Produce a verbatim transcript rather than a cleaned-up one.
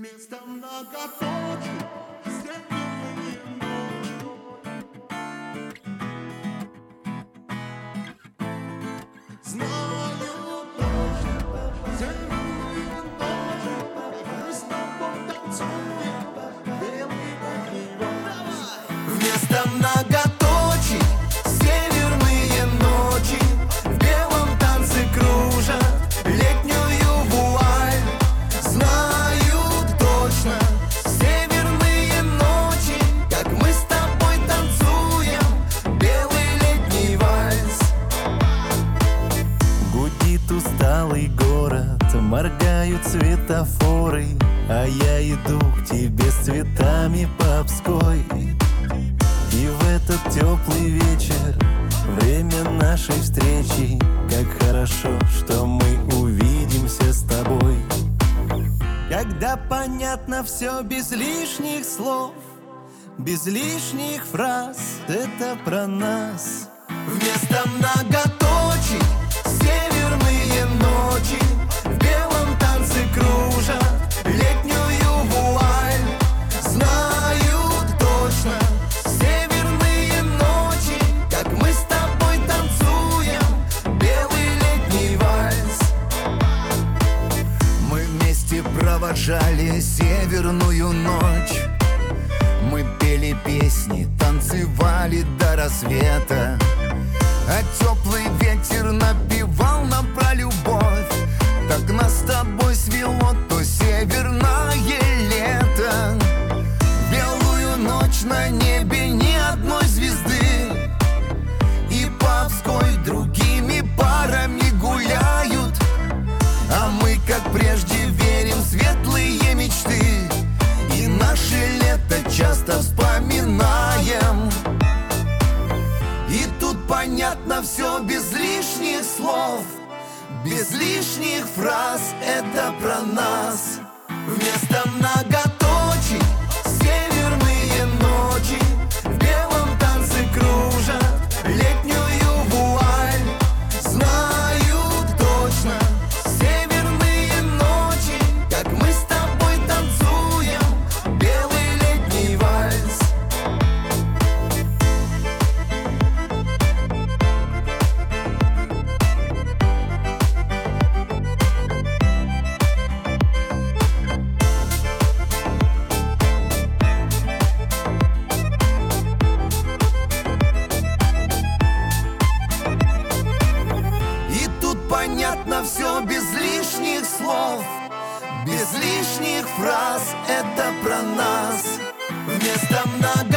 Вместо многоточий северные ночи. Знаю точно, северные ночи, мы с тобой танцуем белый огонь. Вместо многоточий северные ночи в белом танце кружат летнюю вуаль. Знаю точно, северные ночи, как мы с тобой танцуем белый летний вальс. Гудит усталый город, моргают светофоры, а я иду к тебе с цветами по Пской. И в этот теплый вечер, время нашей встречи, как хорошо, что мы увидимся с тобой. Когда понятно все без лишних слов, без лишних фраз, это про нас. Вместо многоточий северные ночи в белом танце кружат летнюю вуаль. Знаю точно, северные ночи, как мы с тобой танцуем белый летний вальс. Мы вместе провожали северную ночь. Мы пели песни, танцевали до рассвета, а теплый ветер напевал нам про любовь. Так нас с тобой свело то северное лето. В белую ночь на небе ни одной звезды, и по Пской другими парами гуляют. А мы, как прежде, верим в светлые мечты, и наше лето часто вспоминаем. И тут понятно все без лишних слов, без лишних фраз, это про нас. Вместо многоточий северные ночи в белом танце кружат летнюю вуаль. Знаю точно, северные ночи, как мы с тобой танцуем белый летний вальс. И тут понятно все без лишних слов, без лишних фраз, это про нас. Вместо много